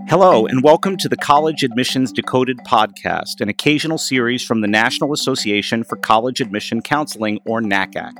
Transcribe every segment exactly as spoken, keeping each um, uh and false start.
Hello, and welcome to the College Admissions Decoded podcast, an occasional series from the National Association for College Admission Counseling, or NACAC.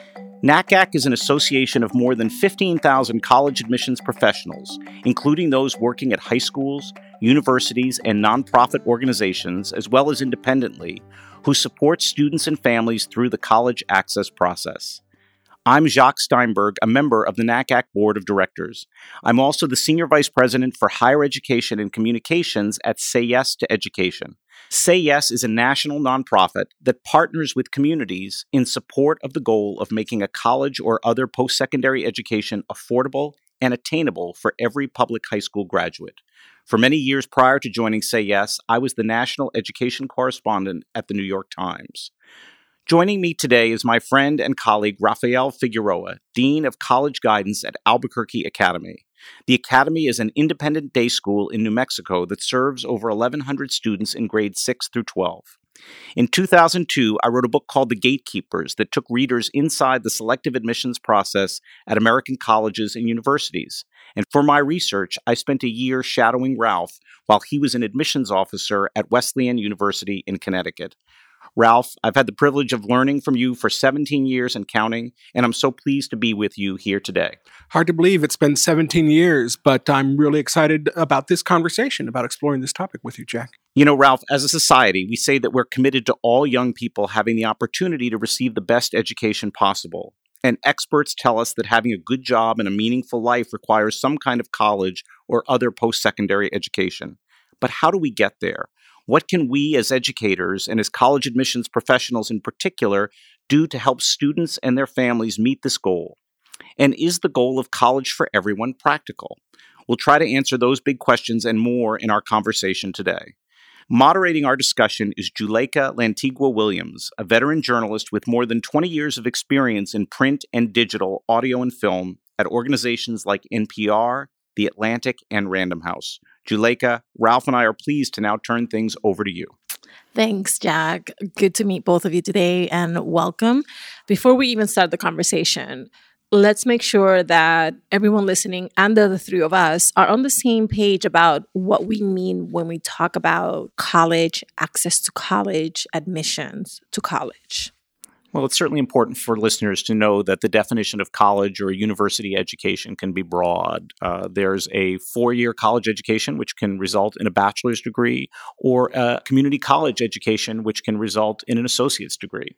NACAC is an association of more than fifteen thousand college admissions professionals, including those working at high schools, universities, and nonprofit organizations, as well as independently, who support students and families through the college access process. I'm Jacques Steinberg, a member of the NACAC Board of Directors. I'm also the Senior Vice President for Higher Education and Communications at Say Yes to Education. Say Yes is a national nonprofit that partners with communities in support of the goal of making a college or other post-secondary education affordable and attainable for every public high school graduate. For many years prior to joining Say Yes, I was the national education correspondent at the New York Times. Joining me today is my friend and colleague Rafael Figueroa, Dean of College Guidance at Albuquerque Academy. The Academy is an independent day school in New Mexico that serves over eleven hundred students in grades six through twelve. In two thousand two, I wrote a book called The Gatekeepers that took readers inside the selective admissions process at American colleges and universities. And for my research, I spent a year shadowing Ralph while he was an admissions officer at Wesleyan University in Connecticut. Ralph, I've had the privilege of learning from you for seventeen years and counting, and I'm so pleased to be with you here today. Hard to believe it's been seventeen years, but I'm really excited about this conversation, about exploring this topic with you, Jack. You know, Ralph, as a society, we say that we're committed to all young people having the opportunity to receive the best education possible. And experts tell us that having a good job and a meaningful life requires some kind of college or other post-secondary education. But how do we get there? What can we as educators and as college admissions professionals in particular do to help students and their families meet this goal? And is the goal of college for everyone practical? We'll try to answer those big questions and more in our conversation today. Moderating our discussion is Juleyka Lantigua Williams, a veteran journalist with more than twenty years of experience in print and digital, audio and film at organizations like N P R, The Atlantic, and Random House. Juleyka, Ralph and I are pleased to now turn things over to you. Thanks, Jack. Good to meet both of you today, and welcome. Before we even start the conversation, let's make sure that everyone listening and the other three of us are on the same page about what we mean when we talk about college, access to college, admissions to college. Well, it's certainly important for listeners to know that the definition of college or university education can be broad. Uh, there's a four-year college education, which can result in a bachelor's degree, or a community college education, which can result in an associate's degree.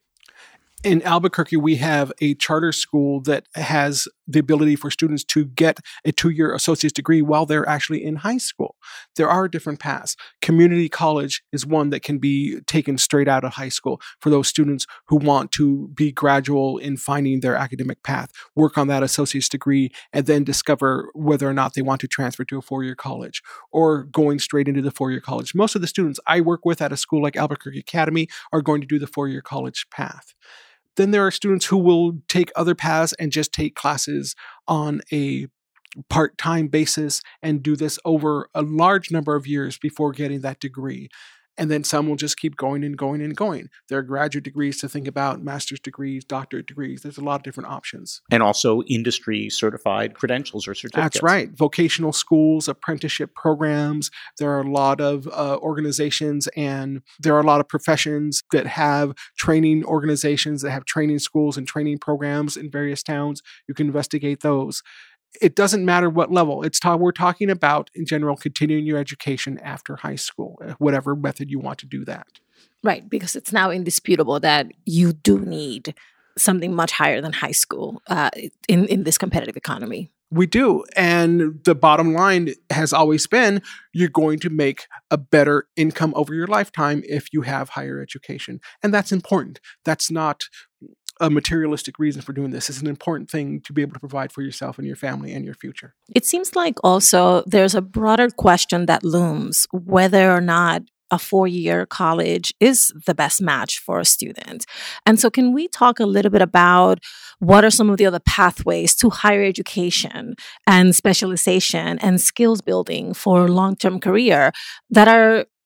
In Albuquerque, we have a charter school that has the ability for students to get a two-year associate's degree while they're actually in high school. There are different paths. Community college is one that can be taken straight out of high school for those students who want to be gradual in finding their academic path, work on that associate's degree, and then discover whether or not they want to transfer to a four-year college or going straight into the four-year college. Most of the students I work with at a school like Albuquerque Academy are going to do the four-year college path. Then there are students who will take other paths and just take classes on a part-time basis and do this over a large number of years before getting that degree. And then some will just keep going and going and going. There are graduate degrees to think about, master's degrees, doctorate degrees. There's a lot of different options. And also industry certified credentials or certificates. That's right. Vocational schools, apprenticeship programs. There are a lot of uh, organizations and there are a lot of professions that have training organizations that have training schools and training programs in various towns. You can investigate those. It doesn't matter what level. It's ta- we're talking about, in general, continuing your education after high school, whatever method you want to do that. Right, because it's now indisputable that you do need something much higher than high school uh, in, in this competitive economy. We do. And the bottom line has always been you're going to make a better income over your lifetime if you have higher education. And that's important. That's not a materialistic reason for doing this. It's an important thing to be able to provide for yourself and your family and your future. It seems like also there's a broader question that looms whether or not a four-year college is the best match for a student. And so can we talk a little bit about what are some of the other pathways to higher education and specialization and skills building for long-term career that are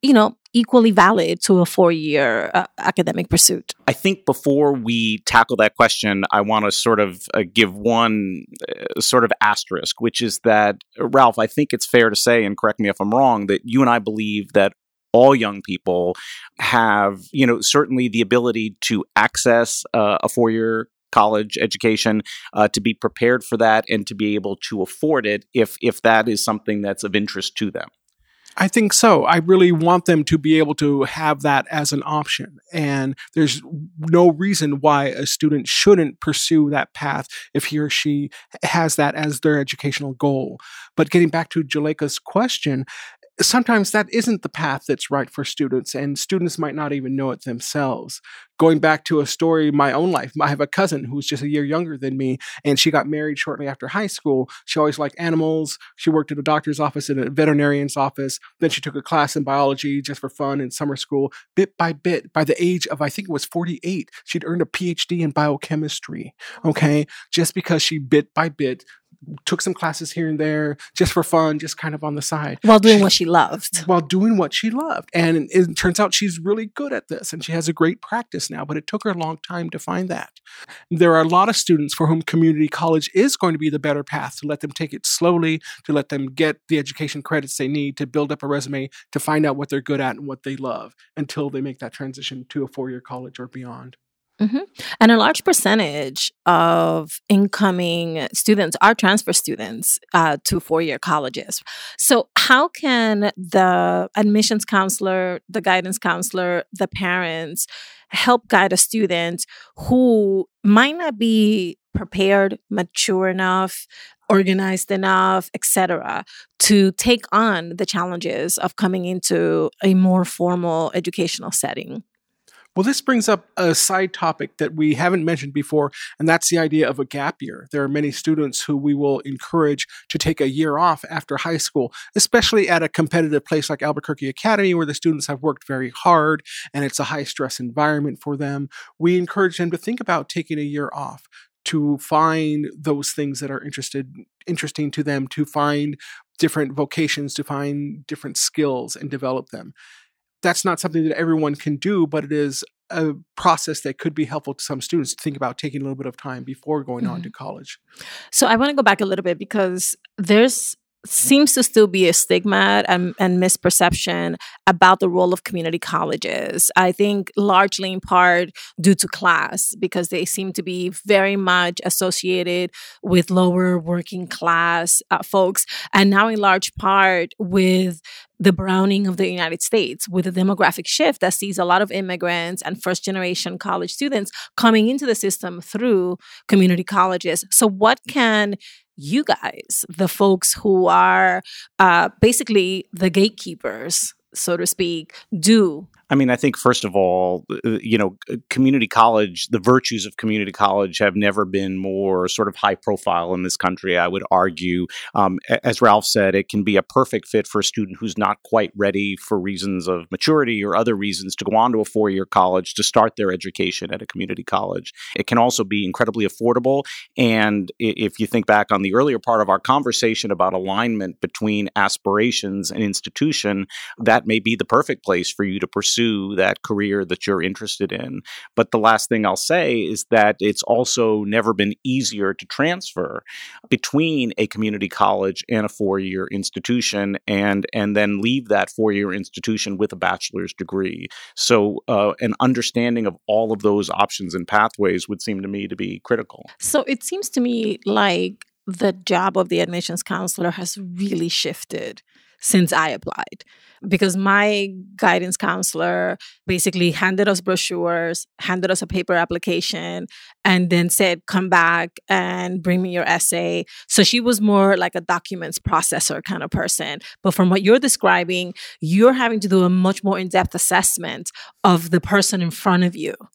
you know, equally valid to a four-year uh, academic pursuit? I think before we tackle that question, I want to sort of uh, give one uh, sort of asterisk, which is that, Ralph, I think it's fair to say, and correct me if I'm wrong, that you and I believe that all young people have, you know, certainly the ability to access uh, a four-year college education, uh, to be prepared for that, and to be able to afford it if if that is something that's of interest to them. I think so. I really want them to be able to have that as an option. And there's no reason why a student shouldn't pursue that path if he or she has that as their educational goal. But getting back to Juleyka's question, sometimes that isn't the path that's right for students, and students might not even know it themselves. Going back to a story in my own life, I have a cousin who's just a year younger than me, and she got married shortly after high school. She always liked animals. She worked at a doctor's office and a veterinarian's office. Then she took a class in biology just for fun in summer school. Bit by bit, by the age of, I think it was forty-eight, she'd earned a P H D in biochemistry, okay? Just because she bit by bit took some classes here and there just for fun, just kind of on the side. While doing she, what she loved. While doing what she loved. And it, it turns out she's really good at this, and she has a great practice now, but it took her a long time to find that. There are a lot of students for whom community college is going to be the better path, to let them take it slowly, to let them get the education credits they need to build up a resume, to find out what they're good at and what they love until they make that transition to a four-year college or beyond. Mm-hmm. And a large percentage of incoming students are transfer students uh, to four-year colleges. So how can the admissions counselor, the guidance counselor, the parents help guide a student who might not be prepared, mature enough, organized enough, et cetera, to take on the challenges of coming into a more formal educational setting? Well, this brings up a side topic that we haven't mentioned before, and that's the idea of a gap year. There are many students who we will encourage to take a year off after high school, especially at a competitive place like Albuquerque Academy, where the students have worked very hard and it's a high-stress environment for them. We encourage them to think about taking a year off, to find those things that are interested, interesting to them, to find different vocations, to find different skills and develop them. That's not something that everyone can do, but it is a process that could be helpful to some students to think about taking a little bit of time before going mm-hmm. on to college. So I want to go back a little bit, because there's seems to still be a stigma and, and misperception about the role of community colleges. I think largely in part due to class, because they seem to be very much associated with lower working class uh, folks, and now in large part with the browning of the United States, with a demographic shift that sees a lot of immigrants and first-generation college students coming into the system through community colleges. So what can you guys, the folks who are uh, basically the gatekeepers, so to speak, do? I mean, I think, first of all, you know, community college, the virtues of community college have never been more sort of high profile in this country, I would argue. Um, as Ralph said, it can be a perfect fit for a student who's not quite ready for reasons of maturity or other reasons to go on to a four-year college to start their education at a community college. It can also be incredibly affordable. And if you think back on the earlier part of our conversation about alignment between aspirations and institution, that may be the perfect place for you to pursue that career that you're interested in. But the last thing I'll say is that it's also never been easier to transfer between a community college and a four-year institution, and and then leave that four-year institution with a bachelor's degree. So uh, an understanding of all of those options and pathways would seem to me to be critical. So it seems to me like the job of the admissions counselor has really shifted since I applied, because my guidance counselor basically handed us brochures, handed us a paper application, and then said, come back and bring me your essay. So she was more like a documents processor kind of person. But from what you're describing, you're having to do a much more in-depth assessment of the person in front of you.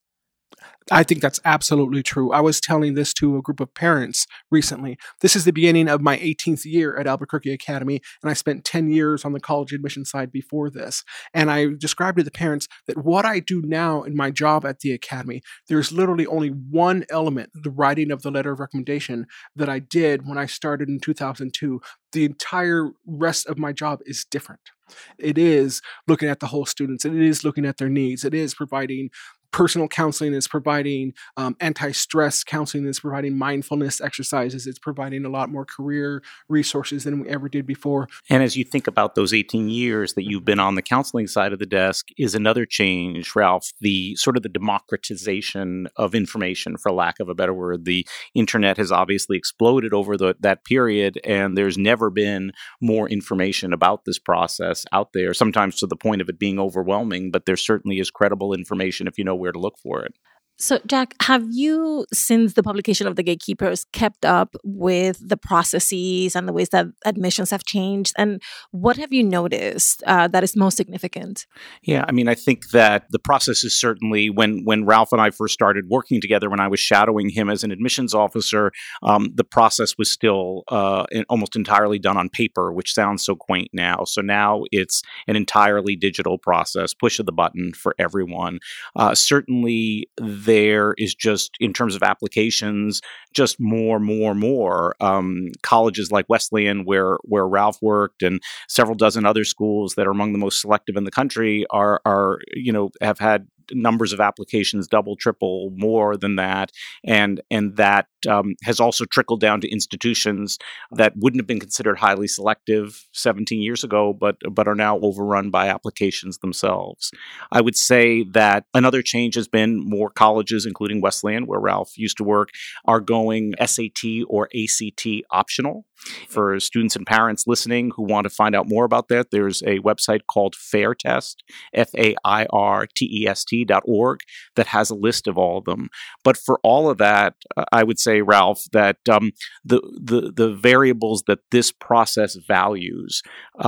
I think that's absolutely true. I was telling this to a group of parents recently. This is the beginning of my eighteenth year at Albuquerque Academy, and I spent ten years on the college admission side before this. And I described to the parents that what I do now in my job at the Academy, there's literally only one element, the writing of the letter of recommendation, that I did when I started in two thousand two. The entire rest of my job is different. It is looking at the whole students. It is looking at their needs. It is providing personal counseling. It's providing um, anti-stress counseling. It's providing mindfulness exercises. It's providing a lot more career resources than we ever did before. And as you think about those eighteen years that you've been on the counseling side of the desk, is another change, Ralph, the sort of the democratization of information, for lack of a better word. The internet has obviously exploded over the, that period, and there's never been more information about this process out there, sometimes to the point of it being overwhelming, but there certainly is credible information if you know where to look for it. So, Jack, have you, since the publication of The Gatekeepers, kept up with the processes and the ways that admissions have changed? And what have you noticed uh, that is most significant? Yeah, I mean, I think that the process is certainly, when when Ralph and I first started working together, when I was shadowing him as an admissions officer, um, the process was still uh, almost entirely done on paper, which sounds so quaint now. So now it's an entirely digital process, push of the button for everyone. Uh, certainly, there is just, in terms of applications, just more, more, more. Um, colleges like Wesleyan, where where Ralph worked, and several dozen other schools that are among the most selective in the country, are are you know have had numbers of applications double, triple, more than that, and and that um, has also trickled down to institutions that wouldn't have been considered highly selective seventeen years ago, but but are now overrun by applications themselves. I would say that another change has been more colleges, including Wesleyan, where Ralph used to work, are going S A T or A C T optional. For students and parents listening who want to find out more about that, there's a website called FairTest, F A I R T E S T dot org, that has a list of all of them. But for all of that, uh, I would say, Ralph, that um, the, the the variables that this process values,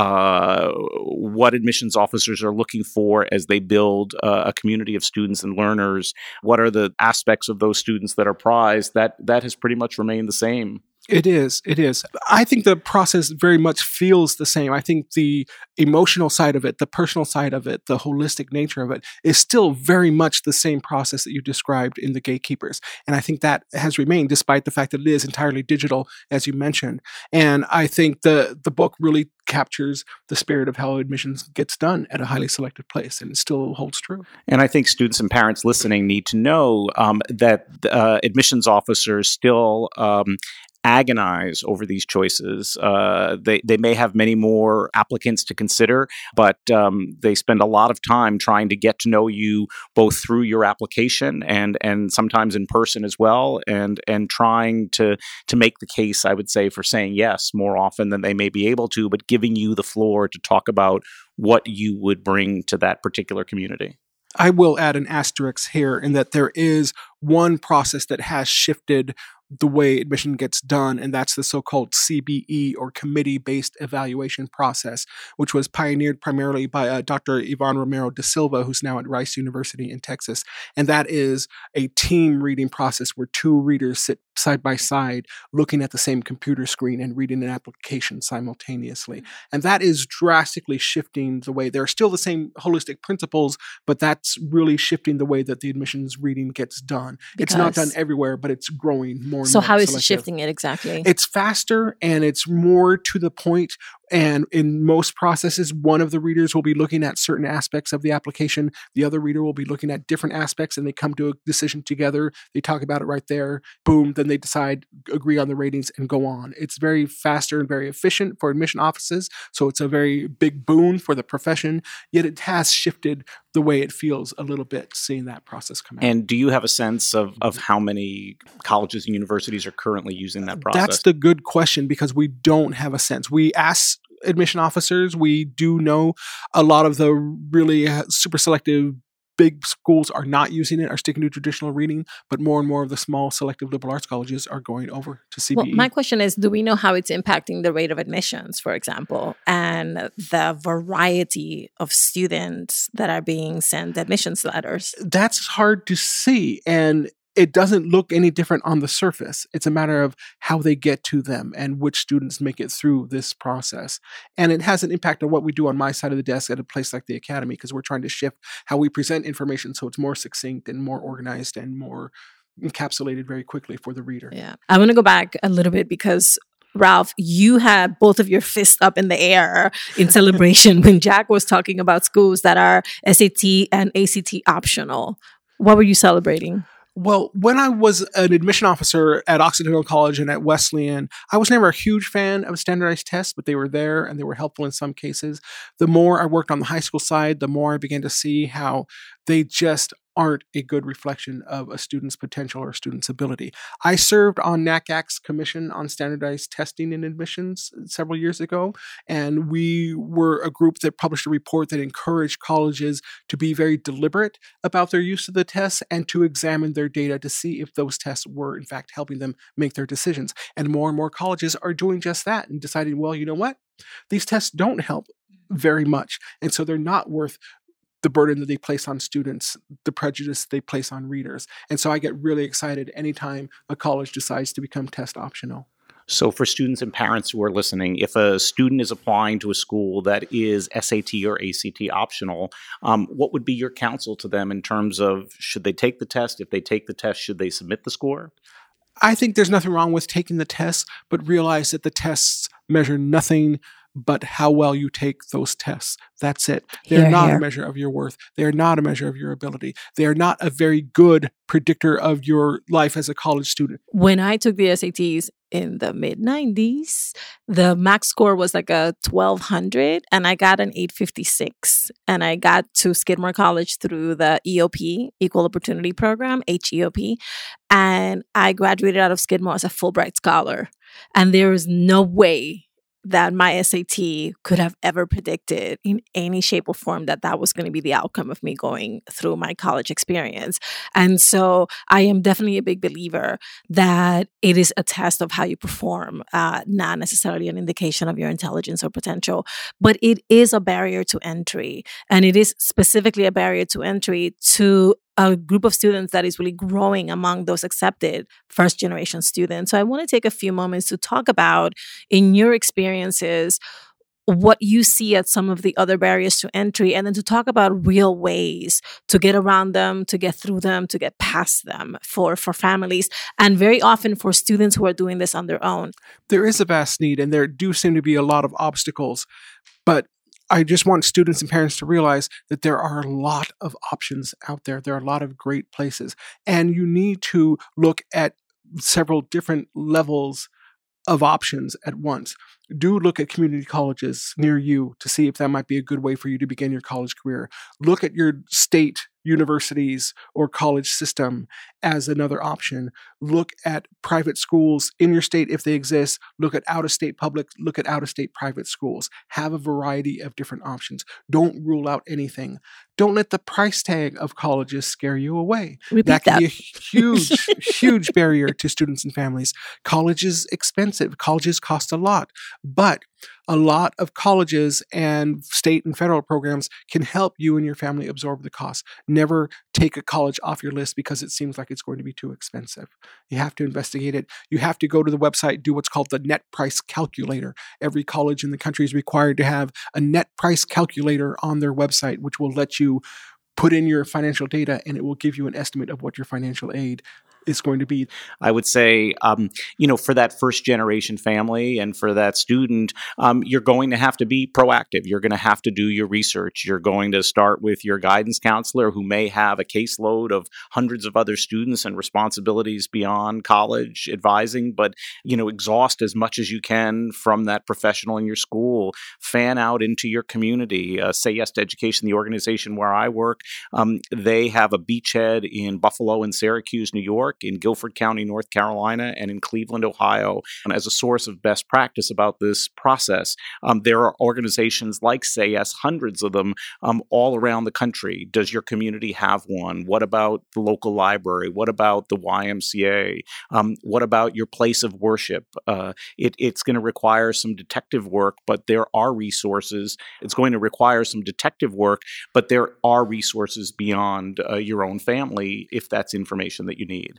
uh, what admissions officers are looking for as they build uh, a community of students and learners, what are the aspects of those students that are prized, that that has pretty much remained the same. It is. It is. I think the process very much feels the same. I think the emotional side of it, the personal side of it, the holistic nature of it is still very much the same process that you described in The Gatekeepers. And I think that has remained despite the fact that it is entirely digital, as you mentioned. And I think the, the book really captures the spirit of how admissions gets done at a highly selected place, and it still holds true. And I think students and parents listening need to know um, that uh, admissions officers still um, agonize over these choices. Uh, they they may have many more applicants to consider, but um, they spend a lot of time trying to get to know you both through your application and and sometimes in person as well, and and trying to to make the case, I would say, for saying yes more often than they may be able to, but giving you the floor to talk about what you would bring to that particular community. I will add an asterisk here in that there is one process that has shifted the way admission gets done, and that's the so-called C B E, or committee-based evaluation process, which was pioneered primarily by uh, Doctor Ivan Romero da Silva, who's now at Rice University in Texas. And that is a team reading process where two readers sit side by side looking at the same computer screen and reading an application simultaneously. And that is drastically shifting the way, there are still the same holistic principles, but that's really shifting the way that the admissions reading gets done. Because it's not done everywhere, but it's growing more and so more. So how is selective. it shifting it exactly? It's faster and it's more to the point. And in most processes, one of the readers will be looking at certain aspects of the application. The other reader will be looking at different aspects, and they come to a decision together. They talk about it right there. Boom. Then they decide, agree on the ratings, and go on. It's very faster and very efficient for admission offices. So it's a very big boon for the profession. Yet it has shifted the way it feels a little bit seeing that process come out. And do you have a sense of, of how many colleges and universities are currently using that process? That's the good question, because we don't have a sense. We ask admission officers. We do know a lot of the really super selective big schools are not using it, are sticking to traditional reading, but more and more of the small selective liberal arts colleges are going over to C B E. Well, my question is, do we know how it's impacting the rate of admissions, for example, and the variety of students that are being sent admissions letters? That's hard to see. And it doesn't look any different on the surface. It's a matter of how they get to them and which students make it through this process. And it has an impact on what we do on my side of the desk at a place like the Academy, because we're trying to shift how we present information so it's more succinct and more organized and more encapsulated very quickly for the reader. Yeah. I want to go back a little bit because Ralph, you had both of your fists up in the air in celebration when Jack was talking about schools that are S A T and A C T optional. What were you celebrating? Well, when I was an admission officer at Occidental College and at Wesleyan, I was never a huge fan of standardized tests, but they were there and they were helpful in some cases. The more I worked on the high school side, the more I began to see how they just aren't a good reflection of a student's potential or a student's ability. I served on NACAC's Commission on Standardized Testing and Admissions several years ago, and we were a group that published a report that encouraged colleges to be very deliberate about their use of the tests and to examine their data to see if those tests were, in fact, helping them make their decisions. And more and more colleges are doing just that and deciding, well, you know what? These tests don't help very much, and so they're not worth the burden that they place on students, the prejudice they place on readers. And so I get really excited anytime a college decides to become test optional. So for students and parents who are listening, if a student is applying to a school that is S A T or A C T optional, um, what would be your counsel to them in terms of should they take the test? If they take the test, should they submit the score? I think there's nothing wrong with taking the tests, but realize that the tests measure nothing but how well you take those tests. That's it. They're Hear, not hear. a measure of your worth. They are not a measure of your ability. They are not a very good predictor of your life as a college student. When I took the S A Ts in the mid nineties, the max score was like a twelve hundred and I got an eight fifty-six. And I got to Skidmore College through the E O P, Equal Opportunity Program, H E O P. And I graduated out of Skidmore as a Fulbright scholar. And there is no way that my S A T could have ever predicted in any shape or form that that was going to be the outcome of me going through my college experience. And so I am definitely a big believer that it is a test of how you perform, uh, not necessarily an indication of your intelligence or potential, but it is a barrier to entry. And it is specifically a barrier to entry to a group of students that is really growing among those accepted first generation students. So I want to take a few moments to talk about, in your experiences, what you see as some of the other barriers to entry, and then to talk about real ways to get around them, to get through them, to get past them for, for families, and very often for students who are doing this on their own. There is a vast need, and there do seem to be a lot of obstacles, but I just want students and parents to realize that there are a lot of options out there. There are a lot of great places, and you need to look at several different levels of options at once. Do look at community colleges near you to see if that might be a good way for you to begin your college career. Look at your state universities or college system as another option. Look at private schools in your state if they exist. Look at out-of-state public, look at out-of-state private schools. Have a variety of different options. Don't rule out anything. Don't let the price tag of colleges scare you away. Repeat that can that. be a huge, huge barrier to students and families. College is expensive. Colleges cost a lot. But a lot of colleges and state and federal programs can help you and your family absorb the cost. Never take a college off your list because it seems like it's going to be too expensive. You have to investigate it. You have to go to the website, do what's called the net price calculator. Every college in the country is required to have a net price calculator on their website, which will let you put in your financial data and it will give you an estimate of what your financial aid is going to be. I would say, um, you know, for that first generation family and for that student, um, you're going to have to be proactive. You're going to have to do your research. You're going to start with your guidance counselor who may have a caseload of hundreds of other students and responsibilities beyond college advising, but, you know, exhaust as much as you can from that professional in your school. Fan out into your community. Uh, Say Yes to Education, the organization where I work, um, they have a beachhead in Buffalo and Syracuse, New York, in Guilford County, North Carolina, and in Cleveland, Ohio. And as a source of best practice about this process, um, there are organizations like Say Yes, hundreds of them um, all around the country. Does your community have one? What about the local library? What about the Y M C A? Um, what about your place of worship? Uh, it, it's going to require some detective work, but there are resources. It's going to require some detective work, but there are resources beyond uh, your own family if that's information that you need.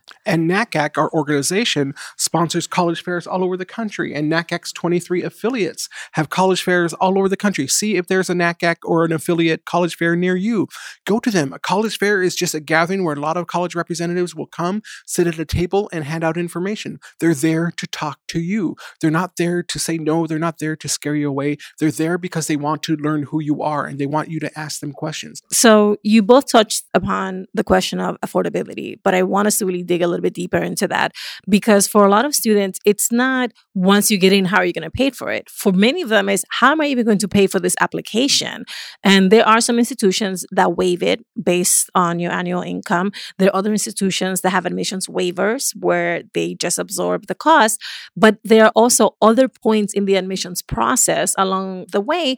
And NACAC, our organization, sponsors college fairs all over the country. And NACAC's twenty-three affiliates have college fairs all over the country. See if there's a NACAC or an affiliate college fair near you. Go to them. A college fair is just a gathering where a lot of college representatives will come, sit at a table, and hand out information. They're there to talk to you. They're not there to say no. They're not there to scare you away. They're there because they want to learn who you are and they want you to ask them questions. So you both touched upon the question of affordability, but I want us to really dig a little bit deeper into that, because for a lot of students, it's not once you get in, how are you going to pay for it? For many of them is, how am I even going to pay for this application? And there are some institutions that waive it based on your annual income. There are other institutions that have admissions waivers where they just absorb the cost, but there are also other points in the admissions process along the way.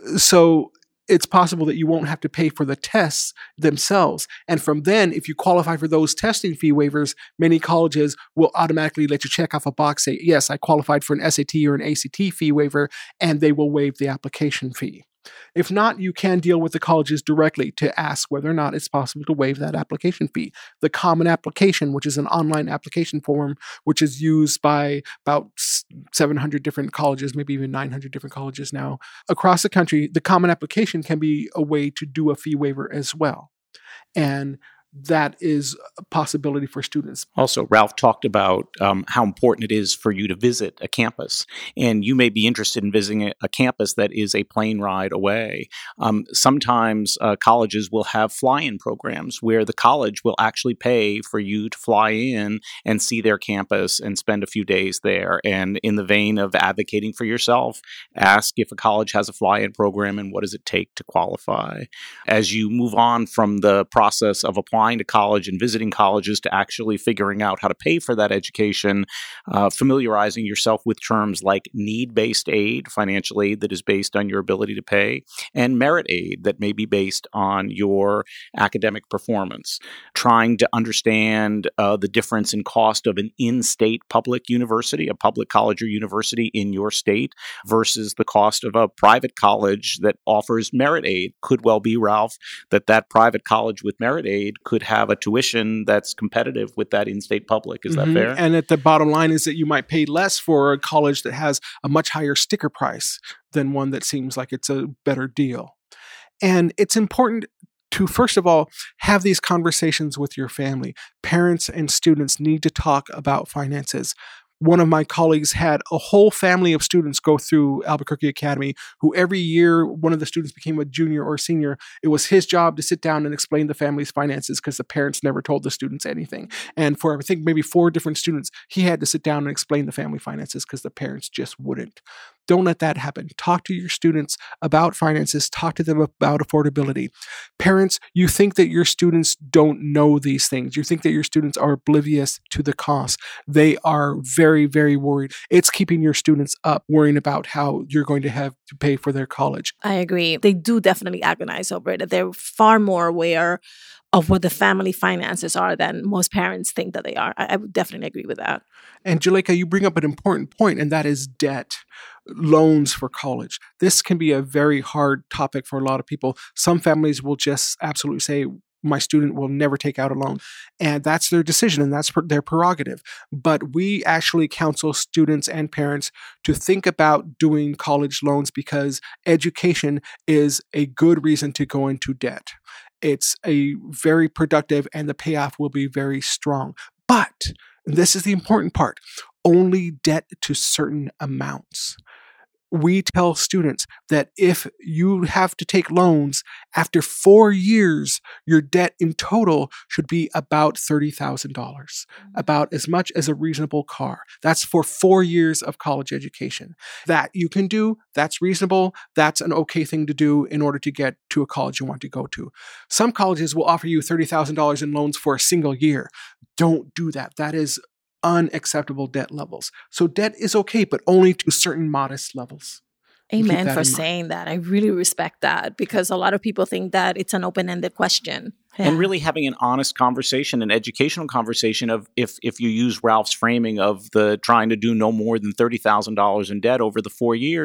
So it's possible that you won't have to pay for the tests themselves. And from then, if you qualify for those testing fee waivers, many colleges will automatically let you check off a box, say, yes, I qualified for an S A T or an A C T fee waiver, and they will waive the application fee. If not, you can deal with the colleges directly to ask whether or not it's possible to waive that application fee. The Common Application, which is an online application form, which is used by about seven hundred different colleges, maybe even nine hundred different colleges now across the country, the Common Application can be a way to do a fee waiver as well. And that is a possibility for students. Also, Ralph talked about um, how important it is for you to visit a campus. And you may be interested in visiting a, a campus that is a plane ride away. Um, sometimes uh, colleges will have fly-in programs where the college will actually pay for you to fly in and see their campus and spend a few days there. And in the vein of advocating for yourself, ask if a college has a fly-in program and what does it take to qualify. As you move on from the process of applying to college and visiting colleges to actually figuring out how to pay for that education, uh, familiarizing yourself with terms like need-based aid, financial aid that is based on your ability to pay, and merit aid that may be based on your academic performance. Trying to understand uh, the difference in cost of an in-state public university, a public college or university in your state, versus the cost of a private college that offers merit aid. Could well be, Ralph, that that private college with merit aid could have a tuition that's competitive with that in-state public. Is mm-hmm. that fair? And at the bottom line is that you might pay less for a college that has a much higher sticker price than one that seems like it's a better deal. And it's important to, first of all, have these conversations with your family. Parents and students need to talk about finances. One of my colleagues had a whole family of students go through Albuquerque Academy, who every year one of the students became a junior or senior. It was his job to sit down and explain the family's finances because the parents never told the students anything. And for, I think, maybe four different students, he had to sit down and explain the family finances because the parents just wouldn't. Don't let that happen. Talk to your students about finances. Talk to them about affordability. Parents, you think that your students don't know these things. You think that your students are oblivious to the cost. They are very, very worried. It's keeping your students up, worrying about how you're going to have to pay for their college. I agree. They do definitely agonize over it. They're far more aware of what the family finances are than most parents think that they are. I, I would definitely agree with that. And Juleyka, you bring up an important point, and that is debt, loans for college. This can be a very hard topic for a lot of people. Some families will just absolutely say, my student will never take out a loan. And that's their decision and that's their prerogative. But we actually counsel students and parents to think about doing college loans because education is a good reason to go into debt. It's a very productive and the payoff will be very strong. But this is the important part, only debt to certain amounts. We tell students that if you have to take loans after four years, your debt in total should be about thirty thousand dollars, about as much as a reasonable car. That's for four years of college education. That you can do, that's reasonable, that's an okay thing to do in order to get to a college you want to go to. Some colleges will offer you thirty thousand dollars in loans for a single year. Don't do that. That is unacceptable debt levels. So debt is okay, but only to certain modest levels. Amen for saying that. I really respect that because a lot of people think that it's an open-ended question. Yeah. And really having an honest conversation, an educational conversation of if if you use Ralph's framing of the trying to do no more than thirty thousand dollars in debt over the four years,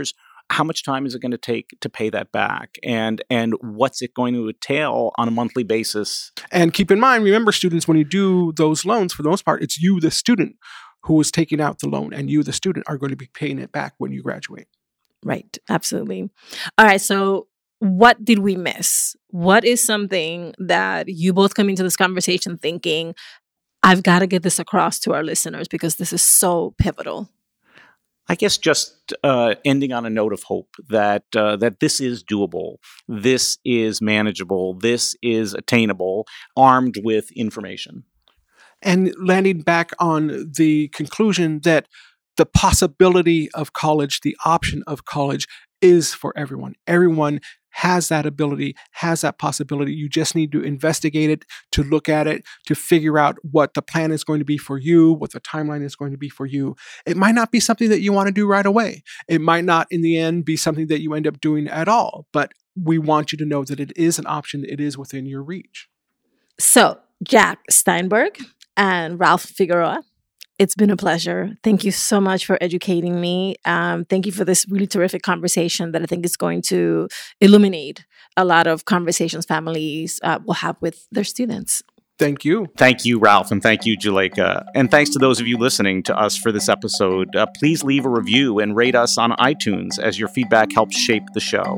how much time is it going to take to pay that back? And and what's it going to entail on a monthly basis? And keep in mind, remember, students, when you do those loans, for the most part, it's you, the student, who is taking out the loan, and you, the student, are going to be paying it back when you graduate. Right. Absolutely. All right. So what did we miss? What is something that you both come into this conversation thinking, I've got to get this across to our listeners because this is so pivotal? I guess just uh, ending on a note of hope that uh, that this is doable, this is manageable, this is attainable, armed with information. And landing back on the conclusion that the possibility of college, the option of college, is for everyone. Everyone has that ability, has that possibility. You just need to investigate it, to look at it, to figure out what the plan is going to be for you, what the timeline is going to be for you. It might not be something that you want to do right away. It might not, in the end, be something that you end up doing at all. But we want you to know that it is an option. It is within your reach. So, Jack Steinberg and Ralph Figueroa, it's been a pleasure. Thank you so much for educating me. Um, thank you for this really terrific conversation that I think is going to illuminate a lot of conversations families uh, will have with their students. Thank you. Thank you, Ralph, and thank you, Juleka. And thanks to those of you listening to us for this episode. Uh, please leave a review and rate us on iTunes, as your feedback helps shape the show.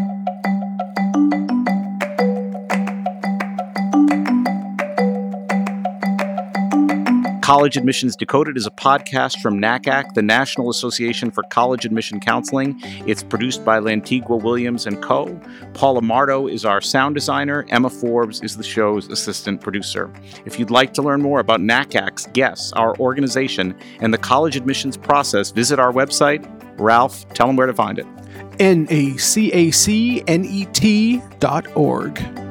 College Admissions Decoded is a podcast from NACAC, the National Association for College Admission Counseling. It's produced by Lantigua Williams and Co. Paula Marto is our sound designer. Emma Forbes is the show's assistant producer. If you'd like to learn more about NACAC's guests, our organization, and the college admissions process, visit our website. Ralph, tell them where to find it. N A C A C N E T dot org.